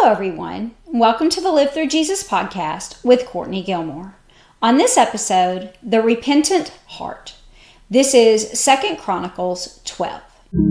Hello, everyone. Welcome to the Live Through Jesus podcast with Courtney Gilmore. On this episode, The Repentant Heart. This is 2 Chronicles 12.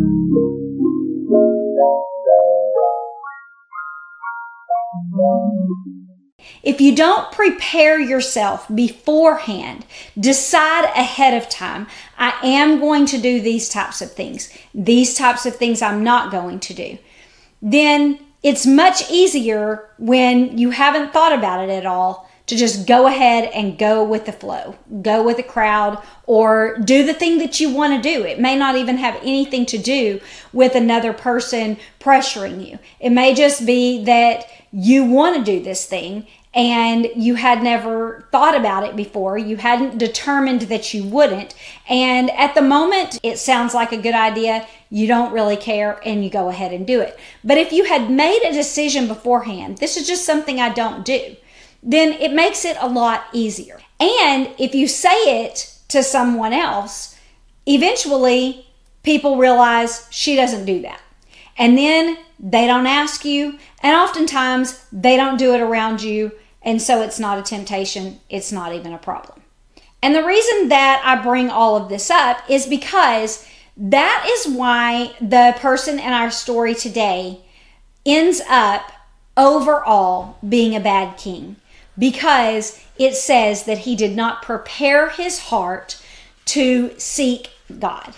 If you don't prepare yourself beforehand, decide ahead of time, I am going to do these types of things. These types of things I'm not going to do. Then it's much easier when you haven't thought about it at all to just go ahead and go with the flow, go with the crowd, or do the thing that you want to do. It may not even have anything to do with another person pressuring you. It may just be that you want to do this thing and you had never thought about it before. You hadn't determined that you wouldn't. And at the moment, it sounds like a good idea. You don't really care and you go ahead and do it. But if you had made a decision beforehand, this is just something I don't do, then it makes it a lot easier. And if you say it to someone else, eventually people realize she doesn't do that. And then they don't ask you, and oftentimes they don't do it around you, and so it's not a temptation, it's not even a problem. And the reason that I bring all of this up is because that is why the person in our story today ends up overall being a bad king, because it says that he did not prepare his heart to seek God.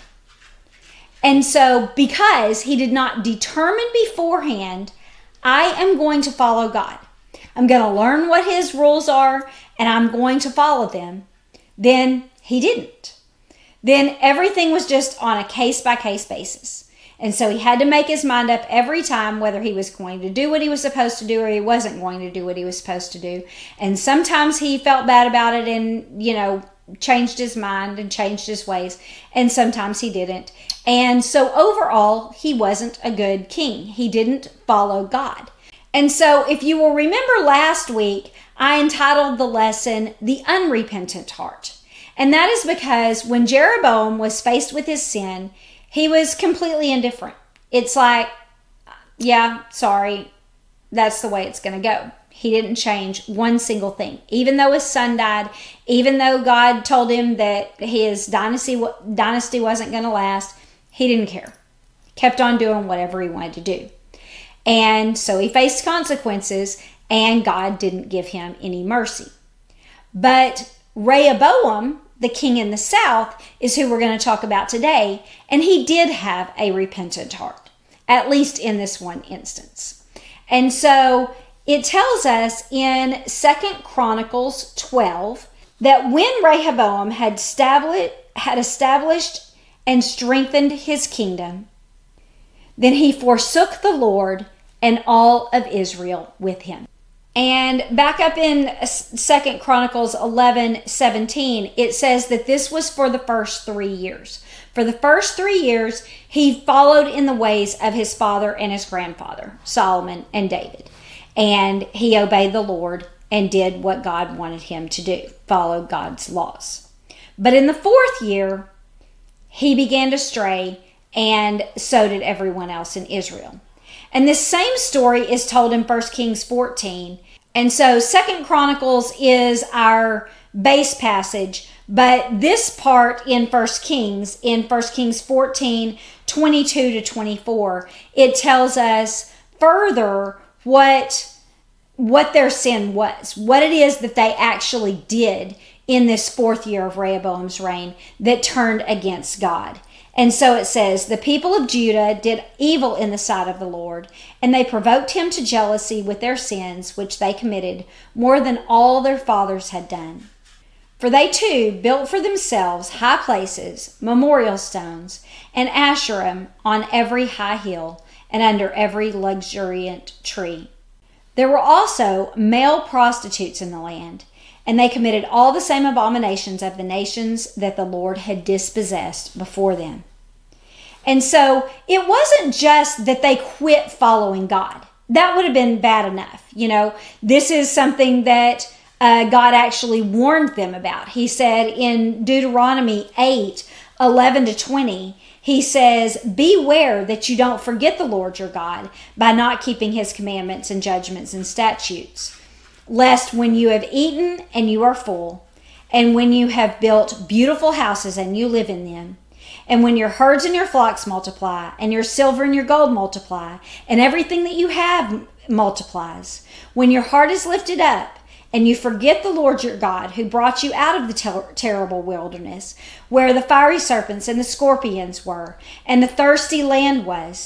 And so because he did not determine beforehand, I am going to follow God. I'm going to learn what his rules are and I'm going to follow them. Then he didn't. Then everything was just on a case-by-case basis. And so he had to make his mind up every time whether he was going to do what he was supposed to do or he wasn't going to do what he was supposed to do. And sometimes he felt bad about it and, changed his mind and changed his ways. And sometimes he didn't. And so overall, he wasn't a good king. He didn't follow God. And so if you will remember last week, I entitled the lesson, The Unrepentant Heart. And that is because when Jeroboam was faced with his sin, he was completely indifferent. It's like, yeah, sorry, that's the way it's going to go. He didn't change one single thing. Even though his son died, even though God told him that his dynasty wasn't going to last, he didn't care. Kept on doing whatever he wanted to do. And so he faced consequences, and God didn't give him any mercy. But Rehoboam, the king in the south, is who we're going to talk about today, and he did have a repentant heart, at least in this one instance. And so it tells us in 2 Chronicles 12 that when Rehoboam had established and strengthened his kingdom, then he forsook the Lord and all of Israel with him. And back up in 2 Chronicles 11:17, it says that this was for the first 3 years. For the first 3 years, he followed in the ways of his father and his grandfather, Solomon and David. And he obeyed the Lord and did what God wanted him to do, followed God's laws. But in the 4th year, he began to stray, and so did everyone else in Israel. And this same story is told in 1 Kings 14. And so 2 Chronicles is our base passage, but this part in 1 Kings 14, 22 to 24, it tells us further what their sin was, what it is that they actually did in this 4th year of Rehoboam's reign that turned against God. And so it says, the people of Judah did evil in the sight of the Lord, and they provoked him to jealousy with their sins, which they committed more than all their fathers had done. For they too built for themselves high places, memorial stones, and Asherim on every high hill and under every luxuriant tree. There were also male prostitutes in the land, and they committed all the same abominations of the nations that the Lord had dispossessed before them. And so it wasn't just that they quit following God. That would have been bad enough. This is something that God actually warned them about. He said in Deuteronomy 8:11 to 20, he says, beware that you don't forget the Lord your God by not keeping his commandments and judgments and statutes, lest when you have eaten and you are full, and when you have built beautiful houses and you live in them, and when your herds and your flocks multiply, and your silver and your gold multiply, and everything that you have multiplies, when your heart is lifted up, and you forget the Lord your God who brought you out of the terrible wilderness, where the fiery serpents and the scorpions were, and the thirsty land was,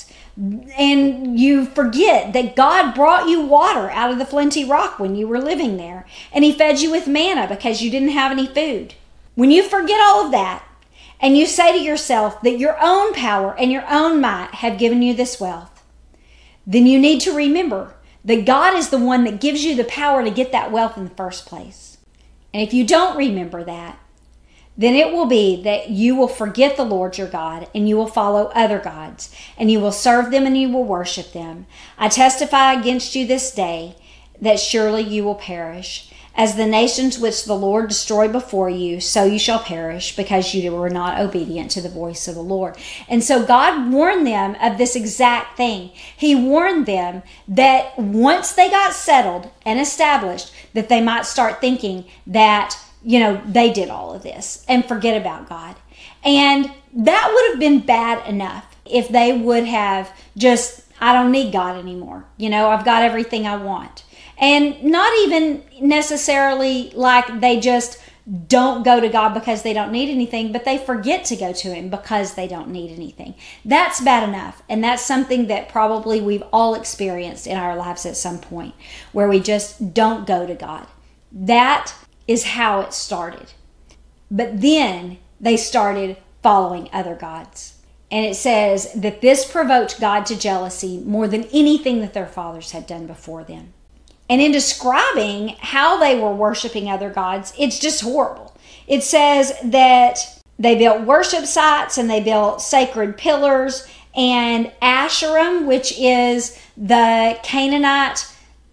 and you forget that God brought you water out of the flinty rock when you were living there, and he fed you with manna because you didn't have any food. When you forget all of that, and you say to yourself that your own power and your own might have given you this wealth, then you need to remember that God is the one that gives you the power to get that wealth in the first place. And if you don't remember that, then it will be that you will forget the Lord your God, and you will follow other gods, and you will serve them and you will worship them. I testify against you this day that surely you will perish. As the nations which the Lord destroyed before you, so you shall perish, because you were not obedient to the voice of the Lord. And so God warned them of this exact thing. He warned them that once they got settled and established, that they might start thinking that, they did all of this and forget about God. And that would have been bad enough if they would have just, I don't need God anymore. I've got everything I want. And not even necessarily like they just don't go to God because they don't need anything, but they forget to go to him because they don't need anything. That's bad enough. And that's something that probably we've all experienced in our lives at some point, where we just don't go to God. That is how it started. But then they started following other gods. And it says that this provoked God to jealousy more than anything that their fathers had done before them. And in describing how they were worshiping other gods, it's just horrible. It says that they built worship sites and they built sacred pillars, and Asherim, which is the Canaanite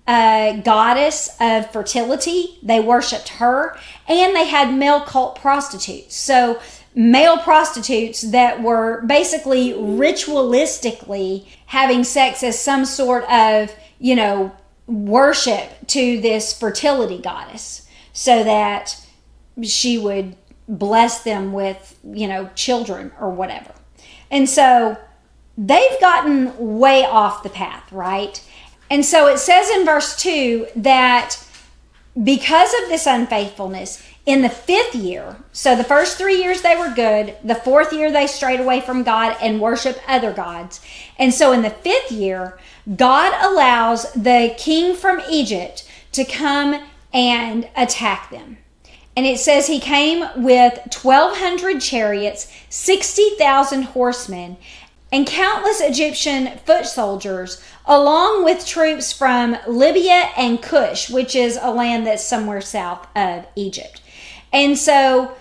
goddess of fertility, they worshiped her, and they had male cult prostitutes. So male prostitutes that were basically ritualistically having sex as some sort of, worship to this fertility goddess, so that she would bless them with, children or whatever. And so they've gotten way off the path, right? And so it says in verse 2 that because of this unfaithfulness, in the 5th year, so the first 3 years they were good, the 4th year they strayed away from God and worshiped other gods. And so in the 5th year, God allows the king from Egypt to come and attack them. And it says he came with 1,200 chariots, 60,000 horsemen, and countless Egyptian foot soldiers, along with troops from Libya and Cush, which is a land that's somewhere south of Egypt. And so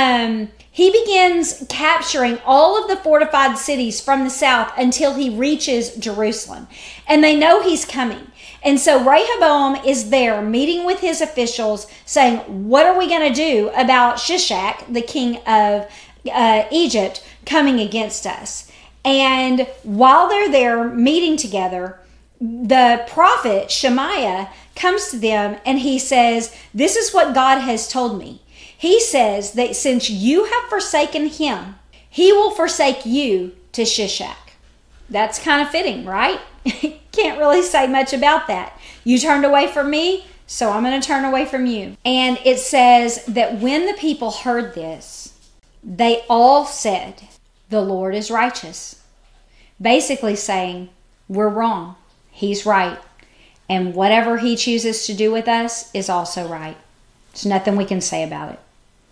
he begins capturing all of the fortified cities from the south until he reaches Jerusalem. And they know he's coming. And so Rehoboam is there meeting with his officials saying, what are we going to do about Shishak, the king of Egypt, coming against us? And while they're there meeting together, the prophet Shemaiah comes to them and he says, this is what God has told me. He says that since you have forsaken him, he will forsake you to Shishak. That's kind of fitting, right? Can't really say much about that. You turned away from me, so I'm going to turn away from you. And it says that when the people heard this, they all said, the Lord is righteous. Basically saying, we're wrong. He's right. And whatever he chooses to do with us is also right. There's nothing we can say about it.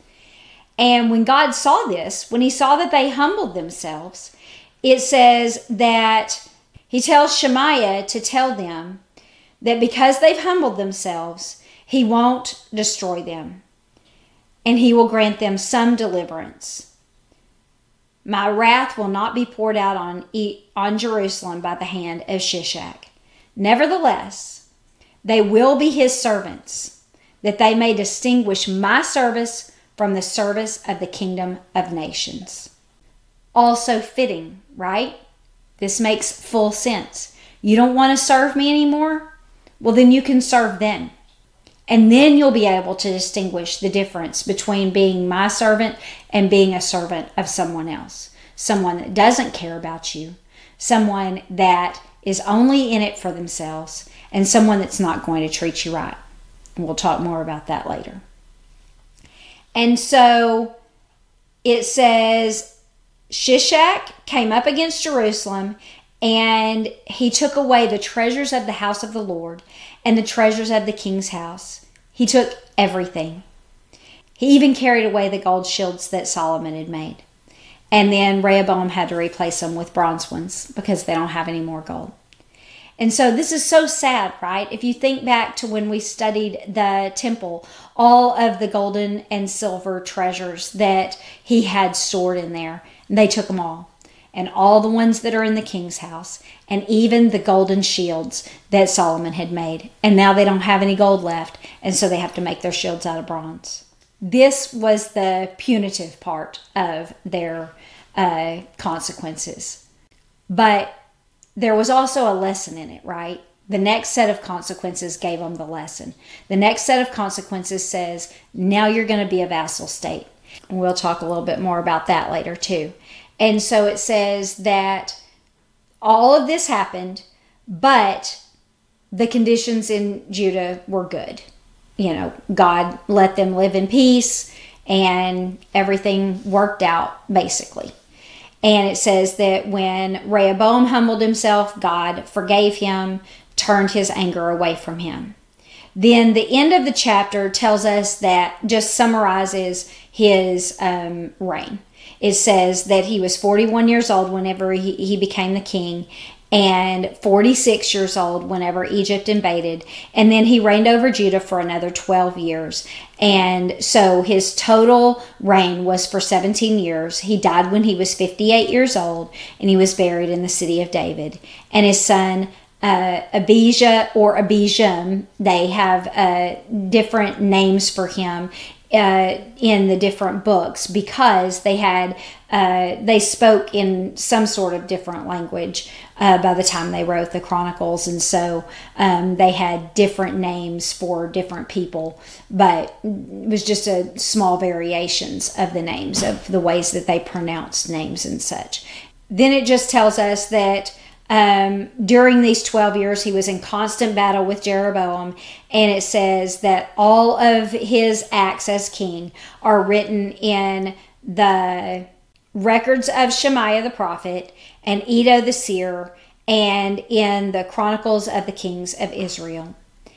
And when God saw this, when he saw that they humbled themselves, it says that he tells Shemaiah to tell them that because they've humbled themselves, he won't destroy them. And he will grant them some deliverance. My wrath will not be poured out on Jerusalem by the hand of Shishak. Nevertheless, they will be his servants, that they may distinguish my service from the service of the kingdom of nations. also fitting, right? This makes full sense. You don't want to serve me anymore? Well, then you can serve them. And then you'll be able to distinguish the difference between being my servant and being a servant of someone else. Someone that doesn't care about you. Someone that is only in it for themselves. And someone that's not going to treat you right. And we'll talk more about that later. And so it says, Shishak came up against Jerusalem, and he took away the treasures of the house of the Lord and the treasures of the king's house. He took everything. He even carried away the gold shields that Solomon had made. And then Rehoboam had to replace them with bronze ones because they don't have any more gold. And so this is so sad, right? If you think back to when we studied the temple, all of the golden and silver treasures that he had stored in there, they took them all. And all the ones that are in the king's house, and even the golden shields that Solomon had made. And now they don't have any gold left, and so they have to make their shields out of bronze. This was the punitive part of their consequences. But there was also a lesson in it, right? The next set of consequences gave them the lesson. The next set of consequences says, now you're going to be a vassal state. And we'll talk a little bit more about that later too. And so it says that all of this happened, but the conditions in Judah were good. You know, God let them live in peace and everything worked out basically. And it says that when Rehoboam humbled himself, God forgave him, turned his anger away from him. Then the end of the chapter tells us that, just summarizes his reign. It says that he was 41 years old whenever he became the king, and 46 years old whenever Egypt invaded. And then he reigned over Judah for another 12 years. And so his total reign was for 17 years. He died when he was 58 years old, and he was buried in the city of David. And his son Abijah or Abijam, they have different names for him in the different books because they spoke in some sort of different language by the time they wrote the Chronicles, and so they had different names for different people, but it was just a small variations of the names, of the ways that they pronounced names and such. Then it just tells us that during these 12 years, he was in constant battle with Jeroboam, and it says that all of his acts as king are written in the records of Shemaiah the prophet and Iddo the seer, and in the Chronicles of the Kings of Israel.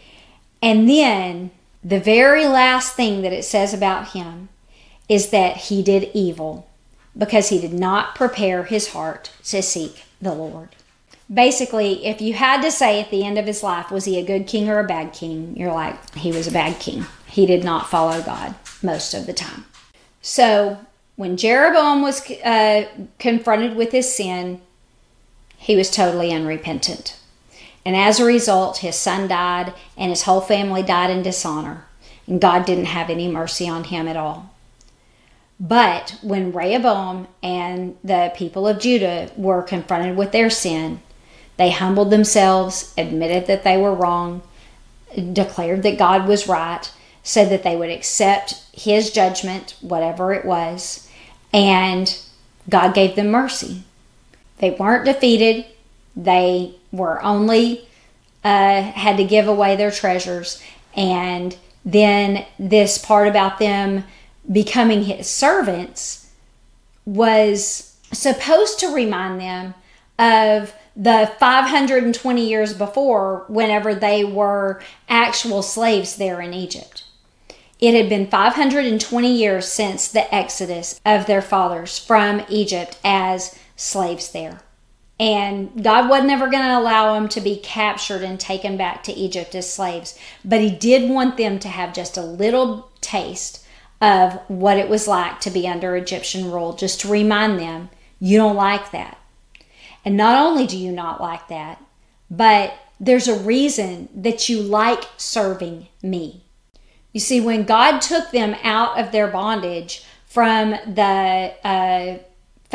And then the very last thing that it says about him is that he did evil because he did not prepare his heart to seek the Lord. Basically, if you had to say at the end of his life, was he a good king or a bad king? You're like, he was a bad king. He did not follow God most of the time. So when Jeroboam was confronted with his sin, he was totally unrepentant. And as a result, his son died and his whole family died in dishonor. And God didn't have any mercy on him at all. But when Rehoboam and the people of Judah were confronted with their sin, they humbled themselves, admitted that they were wrong, declared that God was right, said that they would accept his judgment, whatever it was, and God gave them mercy. They weren't defeated. They were only had to give away their treasures. And then this part about them becoming his servants was supposed to remind them of the 520 years before, whenever they were actual slaves there in Egypt. It had been 520 years since the exodus of their fathers from Egypt as slaves there. And God wasn't ever going to allow them to be captured and taken back to Egypt as slaves. But he did want them to have just a little taste of what it was like to be under Egyptian rule, just to remind them, you don't like that. And not only do you not like that, but there's a reason that you like serving me. You see, when God took them out of their bondage from the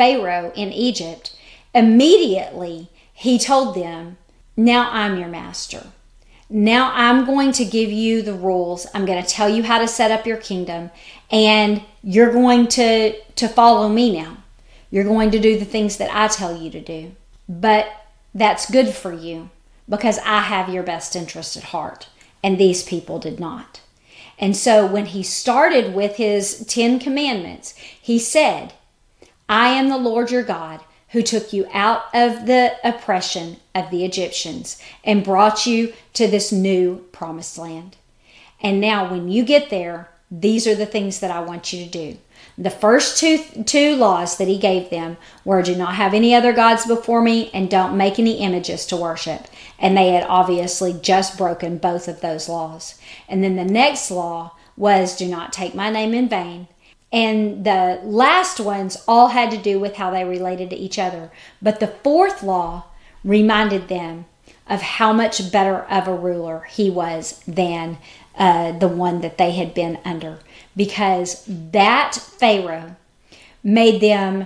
Pharaoh in Egypt, immediately he told them, now I'm your master. Now I'm going to give you the rules. I'm going to tell you how to set up your kingdom, and you're going to follow me now. You're going to do the things that I tell you to do. But that's good for you because I have your best interest at heart, and these people did not. And so when he started with his 10 commandments, he said, I am the Lord your God, who took you out of the oppression of the Egyptians and brought you to this new promised land. And now when you get there, these are the things that I want you to do. The first two laws that he gave them were, do not have any other gods before me and don't make any images to worship. And they had obviously just broken both of those laws. And then the next law was, do not take my name in vain. And the last ones all had to do with how they related to each other. But the fourth law reminded them of how much better of a ruler he was than the one that they had been under. Because that Pharaoh made them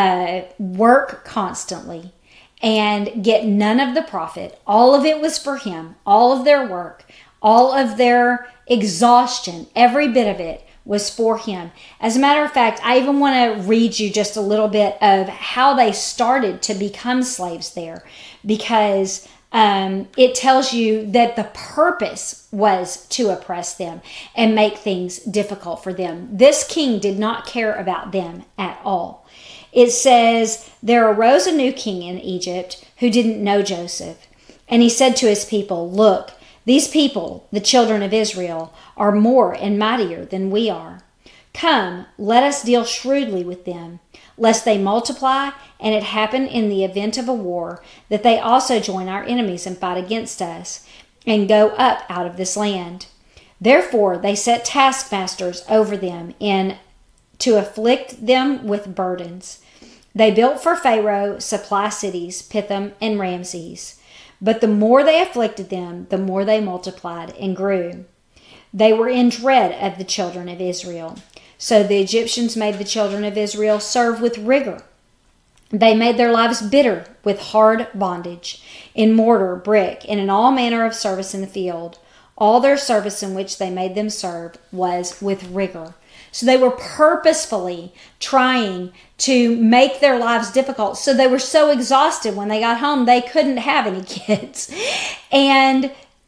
work constantly and get none of the profit. All of it was for him. All of their work, all of their exhaustion, every bit of it was for him. As a matter of fact, I even want to read you just a little bit of how they started to become slaves there, because it tells you that the purpose was to oppress them and make things difficult for them. This king did not care about them at all. It says, there arose a new king in Egypt who didn't know Joseph. And he said to his people, look, these people, the children of Israel, are more and mightier than we are. Come, let us deal shrewdly with them, lest they multiply, and it happen in the event of a war, that they also join our enemies and fight against us, and go up out of this land. Therefore they set taskmasters over them, and to afflict them with burdens. They built for Pharaoh supply cities, Pithom and Ramses. But the more they afflicted them, the more they multiplied and grew. They were in dread of the children of Israel. So the Egyptians made the children of Israel serve with rigor. They made their lives bitter with hard bondage, in mortar, brick, and in all manner of service in the field. All their service in which they made them serve was with rigor. So they were purposefully trying to make their lives difficult. So they were so exhausted when they got home, they couldn't have any kids. And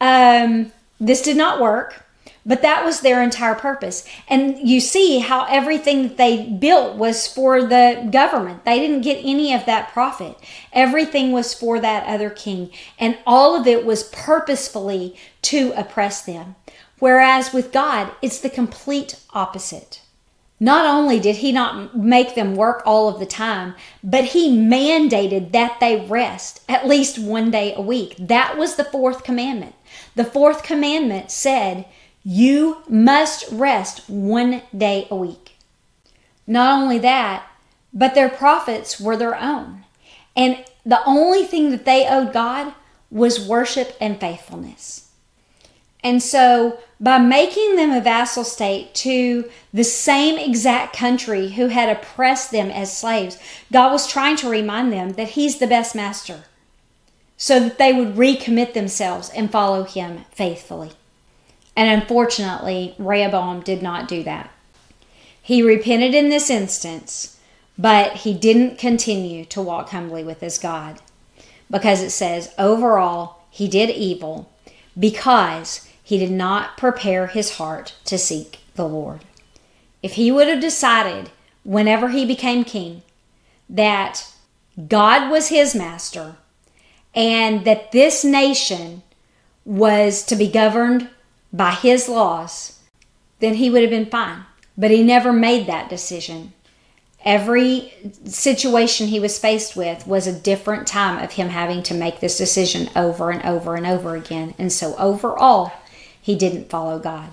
this did not work. But that was their entire purpose. And you see how everything that they built was for the government. They didn't get any of that profit. Everything was for that other king. And all of it was purposefully to oppress them. Whereas with God, it's the complete opposite. Not only did he not make them work all of the time, but he mandated that they rest at least one day a week. That was the fourth commandment. The fourth commandment said, you must rest one day a week. Not only that, but their profits were their own. And the only thing that they owed God was worship and faithfulness. And so by making them a vassal state to the same exact country who had oppressed them as slaves, God was trying to remind them that he's the best master, so that they would recommit themselves and follow him faithfully. And unfortunately, Rehoboam did not do that. He repented in this instance, but he didn't continue to walk humbly with his God, because it says, overall, he did evil because he did not prepare his heart to seek the Lord. If he would have decided whenever he became king that God was his master and that this nation was to be governed by his laws, then he would have been fine. But he never made that decision. Every situation he was faced with was a different time of him having to make this decision over and over and over again. And so overall, he didn't follow God.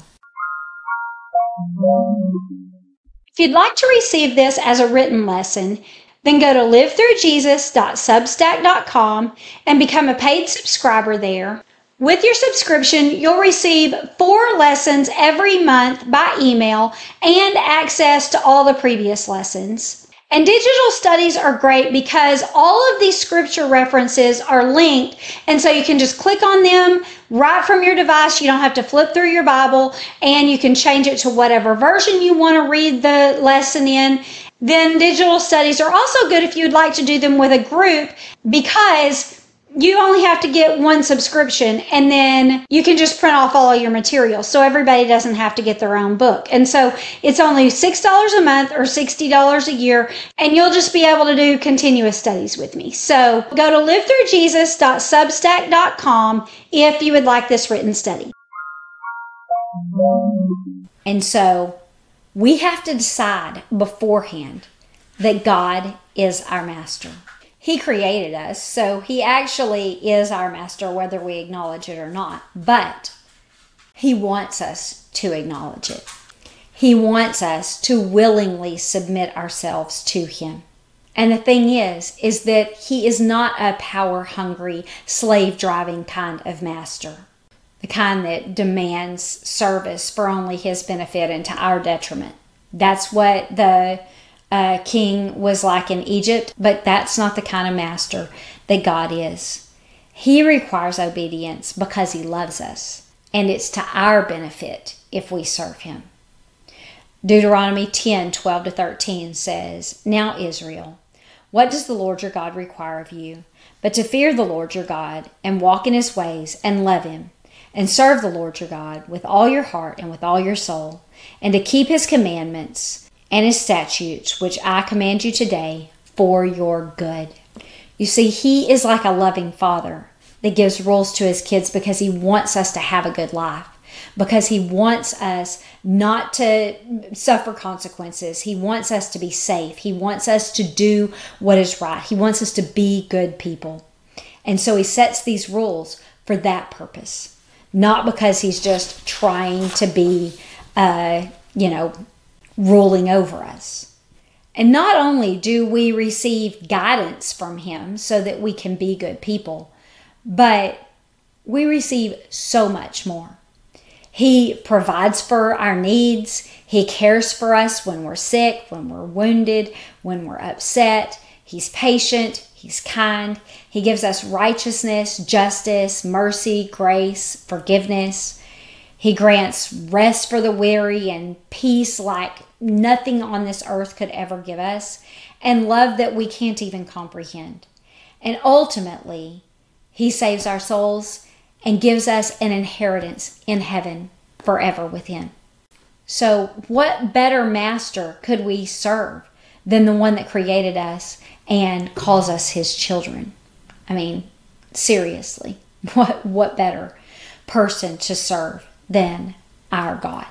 If you'd like to receive this as a written lesson, then go to livethroughjesus.substack.com and become a paid subscriber there. With your subscription, you'll receive 4 lessons every month by email and access to all the previous lessons. And digital studies are great because all of these scripture references are linked. And so you can just click on them right from your device. You don't have to flip through your Bible, and you can change it to whatever version you want to read the lesson in. Then digital studies are also good if you'd like to do them with a group, because you only have to get one subscription, and then you can just print off all of your materials, so everybody doesn't have to get their own book. And so it's only $6 a month or $60 a year, and you'll just be able to do continuous studies with me. So go to livethroughjesus.substack.com if you would like this written study. And so we have to decide beforehand that God is our master. He created us, so he actually is our master, whether we acknowledge it or not. But he wants us to acknowledge it. He wants us to willingly submit ourselves to him. And the thing is that he is not a power-hungry, slave-driving kind of master, the kind that demands service for only his benefit and to our detriment. That's what the king was like in Egypt, but that's not the kind of master that God is. He requires obedience because he loves us, and it's to our benefit if we serve him. Deuteronomy 10:12-13 says, "Now Israel, what does the Lord your God require of you, but to fear the Lord your God, and walk in his ways, and love him, and serve the Lord your God with all your heart and with all your soul, and to keep his commandments and his statutes, which I command you today for your good." You see, he is like a loving father that gives rules to his kids because he wants us to have a good life, because he wants us not to suffer consequences. He wants us to be safe. He wants us to do what is right. He wants us to be good people. And so he sets these rules for that purpose, not because he's just trying to be, ruling over us. And not only do we receive guidance from him so that we can be good people, but we receive so much more. He provides for our needs. He cares for us when we're sick, when we're wounded, when we're upset. He's patient. He's kind. He gives us righteousness, justice, mercy, grace, forgiveness. He grants rest for the weary and peace like nothing on this earth could ever give us, and love that we can't even comprehend. And ultimately, he saves our souls and gives us an inheritance in heaven forever with him. So what better master could we serve than the one that created us and calls us his children? I mean, seriously, what better person to serve than our God?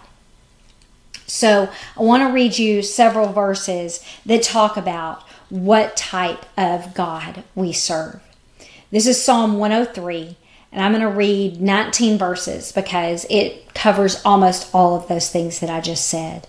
So I want to read you several verses that talk about what type of God we serve. This is Psalm 103, and I'm going to read 19 verses because it covers almost all of those things that I just said.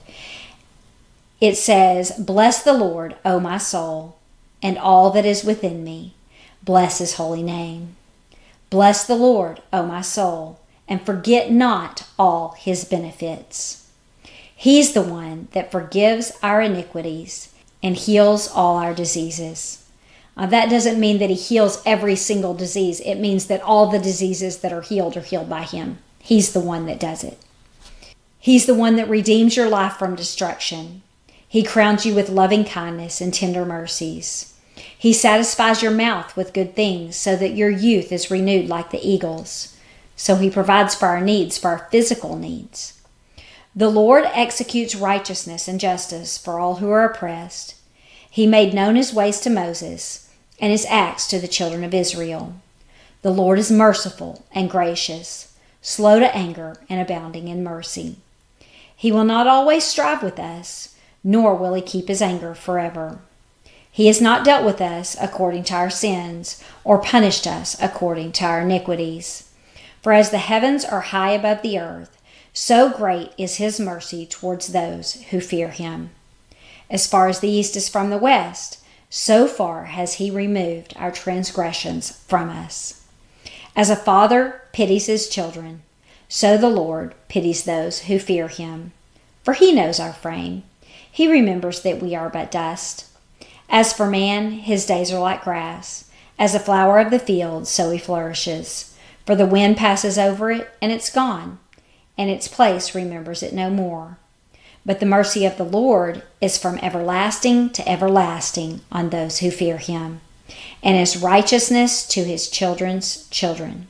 It says, "Bless the Lord, O my soul, and all that is within me. Bless his holy name. Bless the Lord, O my soul, and forget not all his benefits. He's the one that forgives our iniquities and heals all our diseases." That doesn't mean that he heals every single disease. It means that all the diseases that are healed by him. He's the one that does it. He's the one that redeems your life from destruction. He crowns you with loving kindness and tender mercies. He satisfies your mouth with good things so that your youth is renewed like the eagles. So he provides for our needs, for our physical needs. The Lord executes righteousness and justice for all who are oppressed. He made known his ways to Moses and his acts to the children of Israel. The Lord is merciful and gracious, slow to anger and abounding in mercy. He will not always strive with us, nor will he keep his anger forever. He has not dealt with us according to our sins, or punished us according to our iniquities. For as the heavens are high above the earth, so great is his mercy towards those who fear him. As far as the east is from the west, so far has he removed our transgressions from us. As a father pities his children, so the Lord pities those who fear him. For he knows our frame. He remembers that we are but dust. As for man, his days are like grass. As a flower of the field, so he flourishes. For the wind passes over it, and it's gone, and its place remembers it no more. But the mercy of the Lord is from everlasting to everlasting on those who fear him, and his righteousness to his children's children.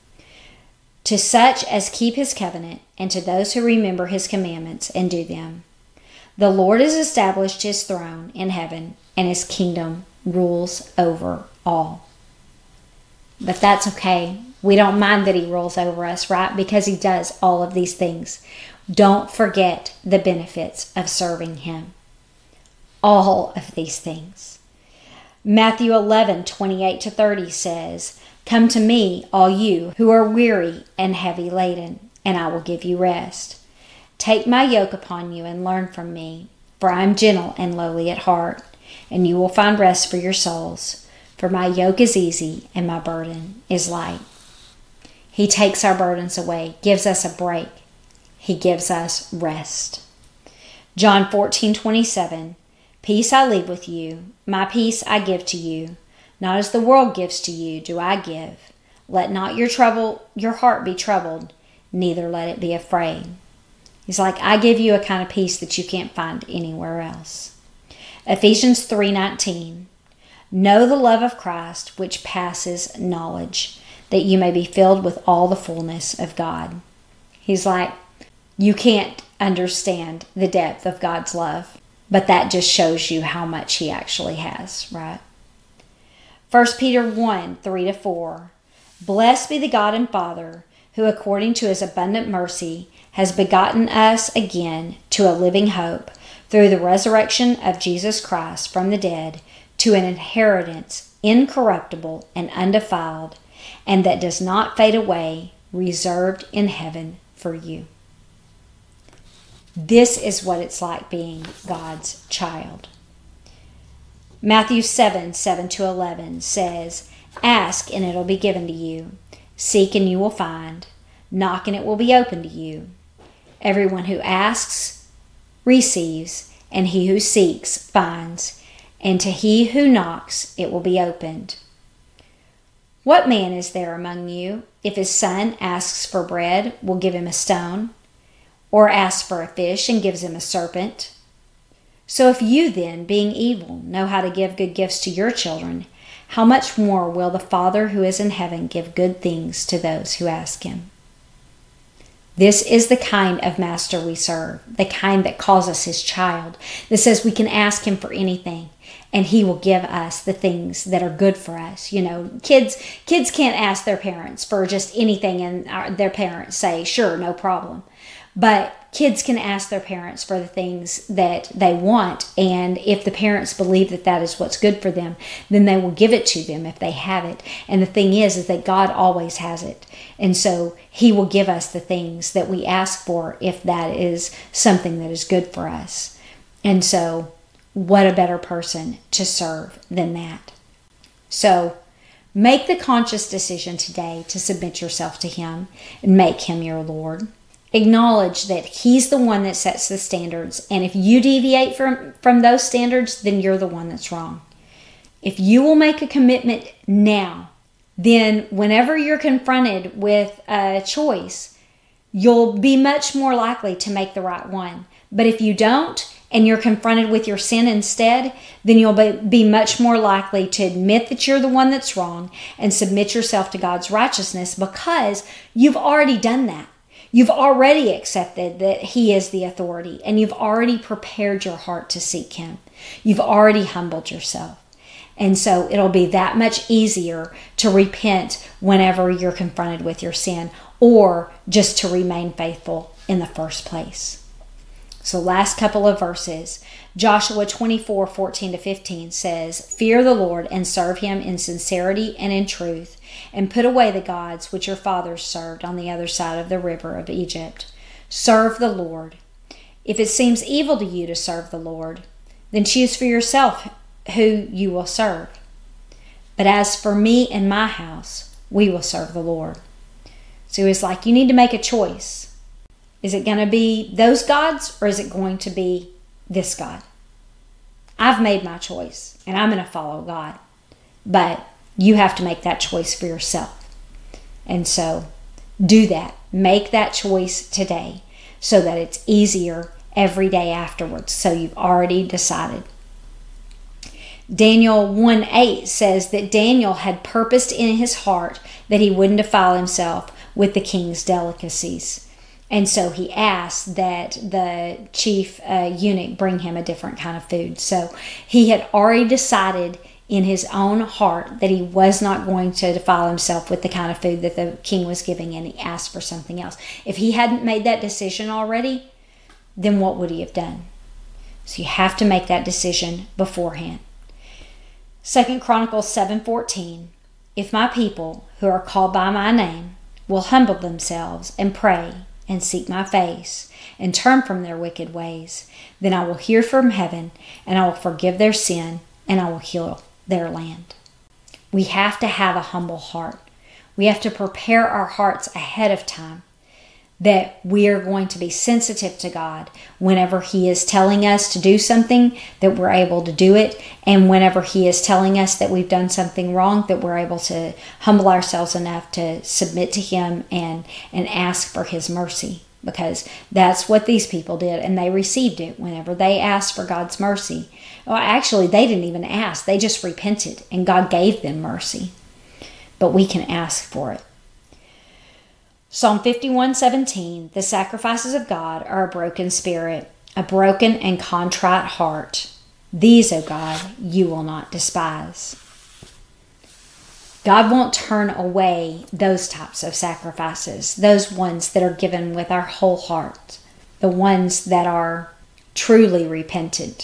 To such as keep his covenant, and to those who remember his commandments and do them. The Lord has established his throne in heaven, and his kingdom rules over all. But that's okay. We don't mind that he rules over us, right? Because he does all of these things. Don't forget the benefits of serving him. All of these things. Matthew 11:28-30 says, "Come to me, all you who are weary and heavy laden, and I will give you rest. Take my yoke upon you and learn from me, for I am gentle and lowly at heart, and you will find rest for your souls. For my yoke is easy and my burden is light." He takes our burdens away, gives us a break. He gives us rest. John 14:27, "Peace I leave with you, my peace I give to you. Not as the world gives to you, do I give. Let not your heart be troubled, neither let it be afraid." He's like, I give you a kind of peace that you can't find anywhere else. Ephesians 3:19, "Know the love of Christ, which passes knowledge, that you may be filled with all the fullness of God." He's like, you can't understand the depth of God's love, but that just shows you how much he actually has, right? 1 Peter 1:3-4, "Blessed be the God and Father, who according to his abundant mercy has begotten us again to a living hope through the resurrection of Jesus Christ from the dead, to an inheritance incorruptible and undefiled, and that does not fade away, reserved in heaven for you." This is what it's like being God's child. Matthew 7:7-11 says, "Ask and it'll be given to you. Seek and you will find. Knock and it will be opened to you. Everyone who asks receives, and he who seeks finds, and to he who knocks it will be opened. What man is there among you, if his son asks for bread, will give him a stone? Or asks for a fish and gives him a serpent? So if you then, being evil, know how to give good gifts to your children, how much more will the Father who is in heaven give good things to those who ask him?" This is the kind of master we serve, the kind that calls us his child, that says we can ask him for anything, and he will give us the things that are good for us. You know, kids can't ask their parents for just anything, and their parents say, sure, no problem. But kids can ask their parents for the things that they want, and if the parents believe that that is what's good for them, then they will give it to them if they have it. And the thing is that God always has it. And so he will give us the things that we ask for if that is something that is good for us. And so what a better person to serve than that. So make the conscious decision today to submit yourself to him and make him your Lord. Acknowledge that he's the one that sets the standards, and if you deviate from those standards, then you're the one that's wrong. If you will make a commitment now, then whenever you're confronted with a choice, you'll be much more likely to make the right one. But if you don't, and you're confronted with your sin instead, then you'll be much more likely to admit that you're the one that's wrong and submit yourself to God's righteousness, because you've already done that. You've already accepted that he is the authority, and you've already prepared your heart to seek him. You've already humbled yourself. And so it'll be that much easier to repent whenever you're confronted with your sin, or just to remain faithful in the first place. So last couple of verses. Joshua 24:14-15 says, "Fear the Lord and serve him in sincerity and in truth, and put away the gods which your fathers served on the other side of the river of Egypt. Serve the Lord. If it seems evil to you to serve the Lord, then choose for yourself who you will serve. But as for me and my house, we will serve the Lord." So it's like, you need to make a choice. Is it going to be those gods, or is it going to be this God? I've made my choice and I'm going to follow God. But you have to make that choice for yourself. And so do that. Make that choice today so that it's easier every day afterwards. So you've already decided. Daniel 1:8 says that Daniel had purposed in his heart that he wouldn't defile himself with the king's delicacies. And so he asked that the chief eunuch bring him a different kind of food. So he had already decided in his own heart that he was not going to defile himself with the kind of food that the king was giving, and he asked for something else. If he hadn't made that decision already, then what would he have done? So you have to make that decision beforehand. 2 Chronicles 7:14, if my people who are called by my name will humble themselves and pray and seek my face and turn from their wicked ways, then I will hear from heaven and I will forgive their sin and I will heal their land. We have to have a humble heart. We have to prepare our hearts ahead of time that we are going to be sensitive to God whenever He is telling us to do something, that we're able to do it, and whenever He is telling us that we've done something wrong, that we're able to humble ourselves enough to submit to Him and ask for His mercy, because that's what these people did, and they received it whenever they asked for God's mercy. Well, actually, they didn't even ask. They just repented, and God gave them mercy. But we can ask for it. Psalm 51:17, the sacrifices of God are a broken spirit, a broken and contrite heart. These, O God, you will not despise. God won't turn away those types of sacrifices, those ones that are given with our whole heart, the ones that are truly repentant.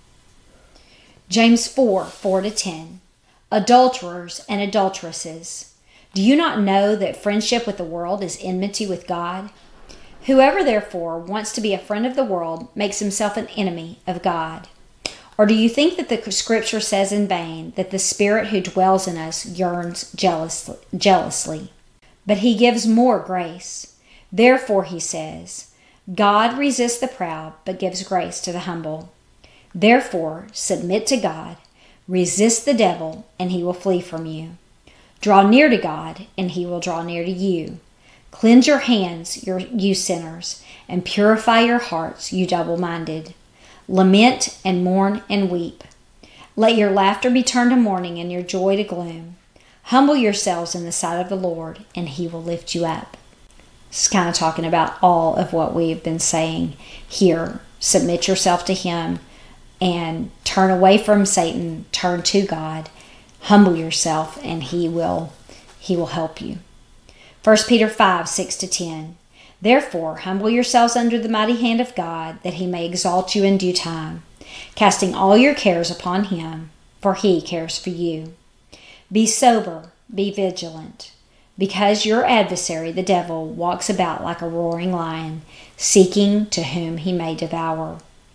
James 4:4-10, adulterers and adulteresses, do you not know that friendship with the world is enmity with God? Whoever therefore wants to be a friend of the world makes himself an enemy of God. Or do you think that the scripture says in vain that the Spirit who dwells in us yearns jealously? But He gives more grace. Therefore He says, God resists the proud, but gives grace to the humble. Therefore submit to God, resist the devil, and he will flee from you. Draw near to God, and He will draw near to you. Cleanse your hands, you sinners, and purify your hearts, you double-minded. Lament and mourn and weep. Let your laughter be turned to mourning and your joy to gloom. Humble yourselves in the sight of the Lord, and He will lift you up. It's kind of talking about all of what we've been saying here. Submit yourself to Him and turn away from Satan. Turn to God. Humble yourself, and He will help you. 1 Peter 5:6-10. Therefore, humble yourselves under the mighty hand of God, that He may exalt you in due time, casting all your cares upon Him, for He cares for you. Be sober, be vigilant, because your adversary, the devil, walks about like a roaring lion, seeking to whom he may devour.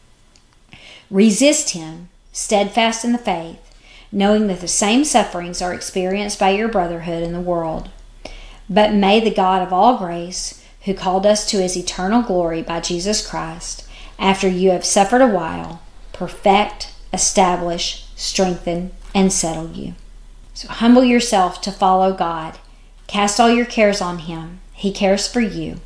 Resist him, steadfast in the faith, knowing that the same sufferings are experienced by your brotherhood in the world. But may the God of all grace, who called us to His eternal glory by Jesus Christ, after you have suffered a while, perfect, establish, strengthen, and settle you. So humble yourself to follow God. Cast all your cares on Him. He cares for you.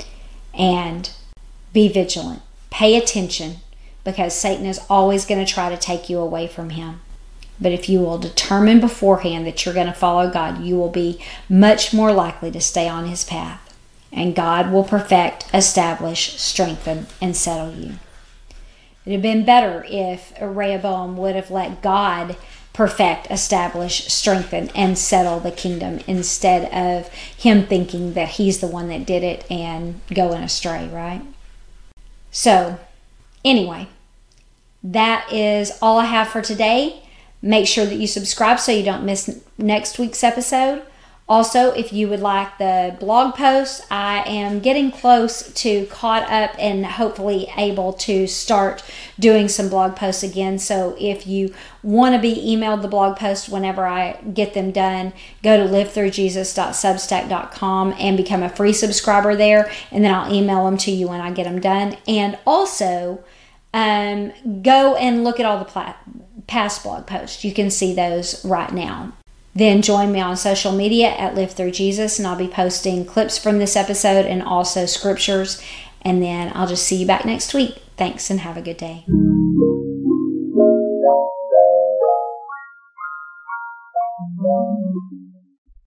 And be vigilant. Pay attention, because Satan is always going to try to take you away from Him. But if you will determine beforehand that you're going to follow God, you will be much more likely to stay on His path. And God will perfect, establish, strengthen, and settle you. It would have been better if Rehoboam would have let God perfect, establish, strengthen, and settle the kingdom instead of him thinking that he's the one that did it and going astray, right? So, anyway, that is all I have for today. Make sure that you subscribe so you don't miss next week's episode. Also, if you would like the blog post, I am getting close to caught up and hopefully able to start doing some blog posts again. So if you want to be emailed the blog post whenever I get them done, go to livethroughjesus.substack.com and become a free subscriber there, and then I'll email them to you when I get them done. And also, go and look at all the past blog posts. You can see those right now. Then join me on social media at Live Through Jesus, and I'll be posting clips from this episode and also scriptures. And then I'll just see you back next week. Thanks, and have a good day.